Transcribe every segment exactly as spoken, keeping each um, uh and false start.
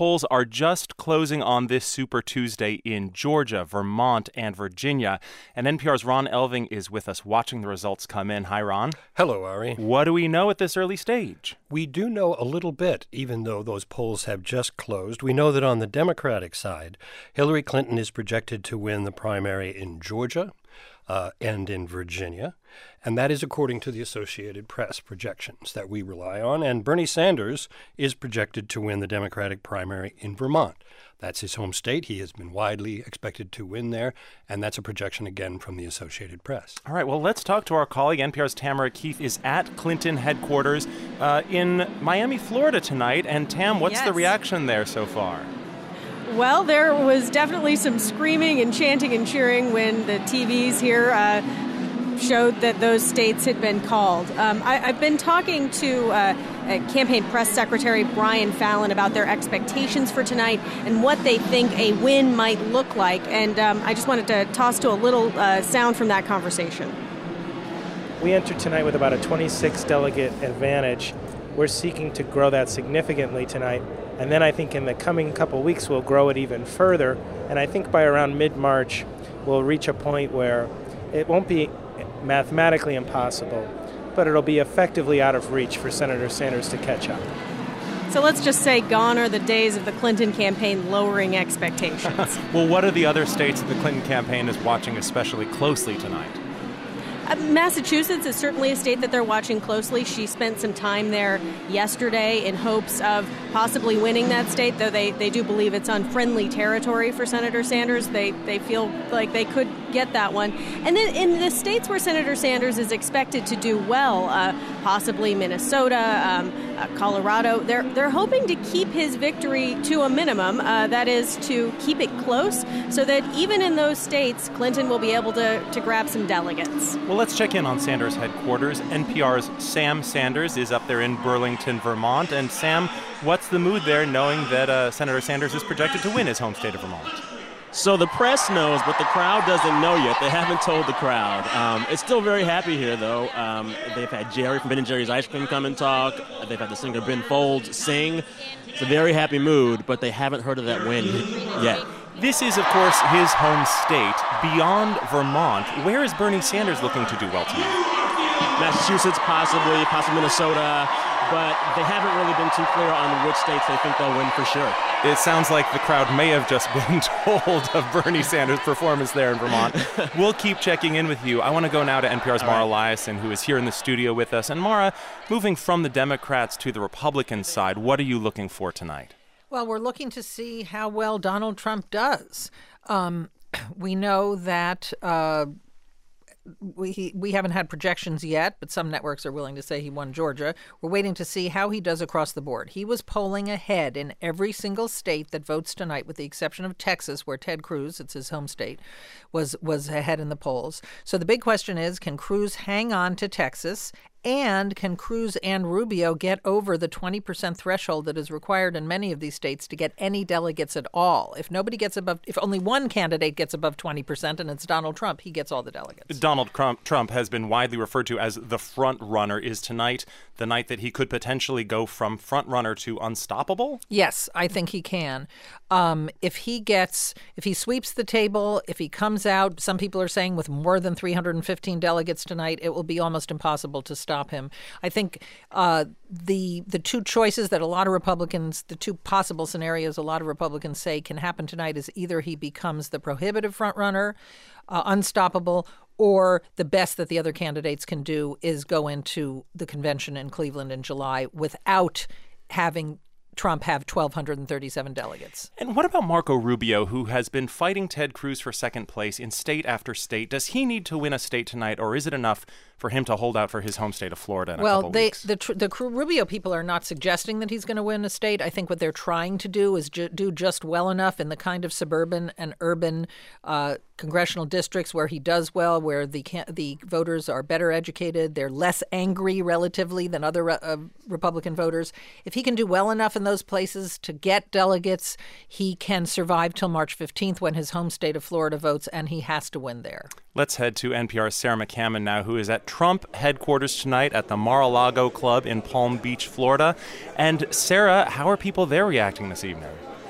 polls are just closing on this Super Tuesday in Georgia, Vermont, and Virginia. And N P R's Ron Elving is with us watching the results come in. Hi, Ron. Hello, Ari. What do we know at this early stage? We do know a little bit, even though those polls have just closed. We know that on the Democratic side, Hillary Clinton is projected to win the primary in Georgia uh, and in Virginia. And that is according to the Associated Press projections that we rely on. And Bernie Sanders is projected to win the Democratic primary in Vermont. That's his home state. He has been widely expected to win there. And that's a projection, again, from the Associated Press. All right, well, let's talk to our colleague. N P R's Tamara Keith is at Clinton headquarters uh, in Miami, Florida tonight. And Tam, what's yes. the reaction there so far? Well, there was definitely some screaming and chanting and cheering when the T Vs here uh, showed that those states had been called. Um, I, I've been talking to uh, campaign press secretary Brian Fallon about their expectations for tonight and what they think a win might look like. And um, I just wanted to toss to a little uh, sound from that conversation. We entered tonight with about a twenty-six delegate advantage. We're seeking to grow that significantly tonight. And then I think in the coming couple weeks, we'll grow it even further. And I think by around mid-March, we'll reach a point where it won't be mathematically impossible, but it'll be effectively out of reach for Senator Sanders to catch up. So let's just say gone are the days of the Clinton campaign lowering expectations. Well, what are the other states that the Clinton campaign is watching especially closely tonight? Uh, Massachusetts is certainly a state that they're watching closely. She spent some time there yesterday in hopes of possibly winning that state, though they, they do believe it's unfriendly territory for Senator Sanders. They they feel like they could get that one. And then in the states where Senator Sanders is expected to do well, uh, possibly Minnesota, um, uh, Colorado, they're they're hoping to keep his victory to a minimum. Uh, that is to keep it close so that even in those states, Clinton will be able to, to grab some delegates. Well, let's check in on Sanders headquarters. N P R's Sam Sanders is up there in Burlington, Vermont. And Sam, what's the mood there knowing that uh, Senator Sanders is projected to win his home state of Vermont? So the press knows, but the crowd doesn't know yet. They haven't told the crowd. Um, it's still very happy here, though. Um, they've had Jerry from Ben and Jerry's Ice Cream come and talk. They've had the singer Ben Folds sing. It's a very happy mood, but they haven't heard of that win yet. This is, of course, his home state. Beyond Vermont, where is Bernie Sanders looking to do well tonight? Massachusetts, possibly, possibly Minnesota, but they haven't really been too clear on which states they think they'll win for sure. It sounds like the crowd may have just been told of Bernie Sanders' performance there in Vermont. We'll keep checking in with you. I want to go now to N P R's Mara Liasson, who is here in the studio with us. And Mara, moving from the Democrats to the Republican side, what are you looking for tonight? Well, we're looking to see how well Donald Trump does. Um, we know that uh, we we haven't had projections yet, but some networks are willing to say he won Georgia. We're waiting to see how he does across the board. He was polling ahead in every single state that votes tonight, with the exception of Texas, where Ted Cruz, it's his home state, was was ahead in the polls. So the big question is, can Cruz hang on to Texas? And can Cruz and Rubio get over the twenty percent threshold that is required in many of these states to get any delegates at all? If nobody gets above, if only one candidate gets above twenty percent and it's Donald Trump, he gets all the delegates. Donald Trump has been widely referred to as the front runner. Is tonight the night that he could potentially go from front runner to unstoppable? Yes, I think he can. Um, if he gets, if he sweeps the table, if he comes out, some people are saying with more than three hundred fifteen delegates tonight, it will be almost impossible to stop him. I think uh, the the two choices that a lot of Republicans, the two possible scenarios a lot of Republicans say can happen tonight is either he becomes the prohibitive frontrunner, uh, unstoppable, or the best that the other candidates can do is go into the convention in Cleveland in July without having Trump have one thousand two hundred thirty-seven delegates. And what about Marco Rubio, who has been fighting Ted Cruz for second place in state after state? Does he need to win a state tonight, or is it enough for him to hold out for his home state of Florida in a well, couple they, weeks? the the Rubio people are not suggesting that he's going to win a state. I think what they're trying to do is ju- do just well enough in the kind of suburban and urban uh, congressional districts where he does well, where the the voters are better educated, they're less angry relatively than other uh, Republican voters. If he can do well enough in those places to get delegates, he can survive till March fifteenth when his home state of Florida votes, and he has to win there. Let's head to N P R's Sarah McCammon now, who is at Trump headquarters tonight at the Mar-a-Lago Club in Palm Beach, Florida. And Sarah, how are people there reacting this evening?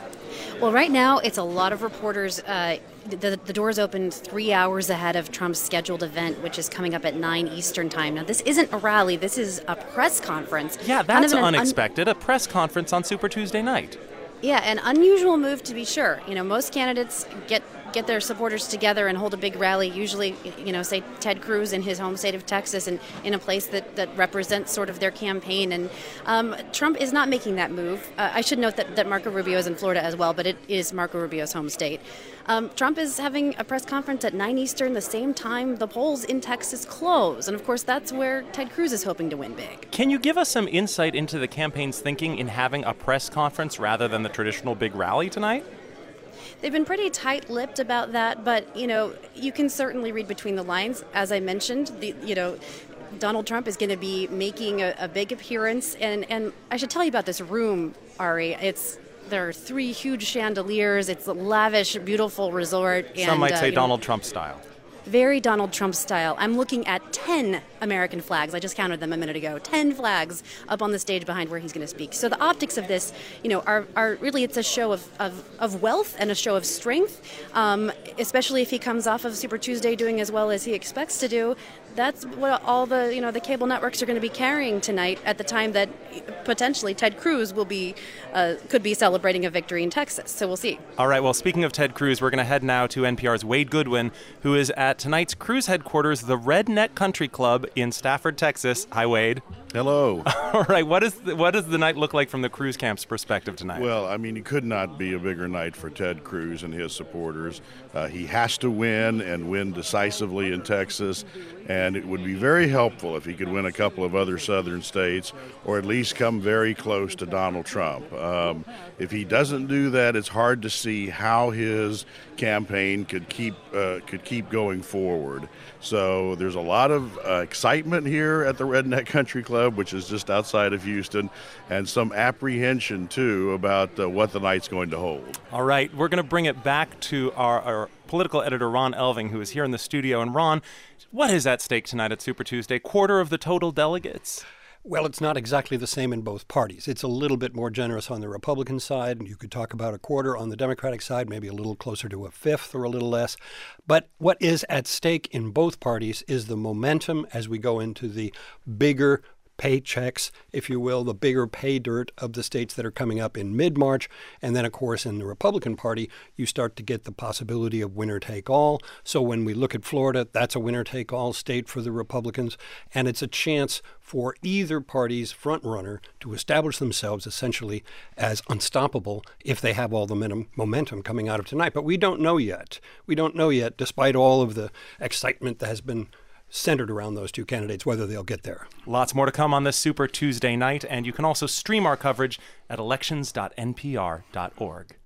Well, right now, it's a lot of reporters. Uh, the, the doors opened three hours ahead of Trump's scheduled event, which is coming up at nine Eastern time. Now, this isn't a rally. This is a press conference. Yeah, that's kind of an unexpected. Un- a press conference on Super Tuesday night. Yeah, an unusual move to be sure. You know, most candidates get get their supporters together and hold a big rally, usually, you know, say Ted Cruz in his home state of Texas, and in a place that, that represents sort of their campaign. And um, Trump is not making that move. Uh, I should note that, that Marco Rubio is in Florida as well, but it is Marco Rubio's home state. Um, Trump is having a press conference at nine Eastern, the same time the polls in Texas close. And, of course, that's where Ted Cruz is hoping to win big. Can you give us some insight into the campaign's thinking in having a press conference rather than the traditional big rally tonight? They've been pretty tight-lipped about that, but, you know, you can certainly read between the lines. As I mentioned, the, you know, Donald Trump is going to be making a, a big appearance. And, and I should tell you about this room, Ari. It's There are three huge chandeliers. It's a lavish, beautiful resort. Some and, might uh, say you know, Donald Trump style. Very Donald Trump style. I'm looking at ten American flags. I just counted them a minute ago. ten flags up on the stage behind where he's going to speak. So the optics of this, you know, are, are really, it's a show of, of, of wealth and a show of strength, um, especially if he comes off of Super Tuesday doing as well as he expects to do. That's what all the, you know, the cable networks are going to be carrying tonight at the time that potentially Ted Cruz will be, uh, could be celebrating a victory in Texas. So we'll see. All right, well, speaking of Ted Cruz, we're going to head now to N P R's Wade Goodwin, who is at tonight's Cruz headquarters, the Redneck Country Club in Stafford, Texas. Hi, Wade. Hello. All right, what is the, what does the night look like from the Cruz camp's perspective tonight? Well, I mean, it could not be a bigger night for Ted Cruz and his supporters. Uh, he has to win and win decisively in Texas, and it would be very helpful if he could win a couple of other southern states or at least come very close to Donald Trump. Um, if he doesn't do that, it's hard to see how his campaign could keep uh, could keep going forward. So there's a lot of uh, excitement here at the Redneck Country Club, which is just outside of Houston, and some apprehension, too, about uh, what the night's going to hold. All right, we're going to bring it back to our, our political editor, Ron Elving, who is here in the studio. And Ron, what is at stake tonight at Super Tuesday? Quarter of the total delegates? Well, it's not exactly the same in both parties. It's a little bit more generous on the Republican side, and you could talk about a quarter on the Democratic side, maybe a little closer to a fifth or a little less. But what is at stake in both parties is the momentum as we go into the bigger paychecks, if you will, the bigger pay dirt of the states that are coming up in mid-March. And then, of course, in the Republican Party, you start to get the possibility of winner-take-all. So when we look at Florida, that's a winner-take-all state for the Republicans. And it's a chance for either party's frontrunner to establish themselves essentially as unstoppable if they have all the momentum coming out of tonight. But we don't know yet. We don't know yet, despite all of the excitement that has been centered around those two candidates, whether they'll get there. Lots more to come on this Super Tuesday night, and you can also stream our coverage at elections dot n p r dot org.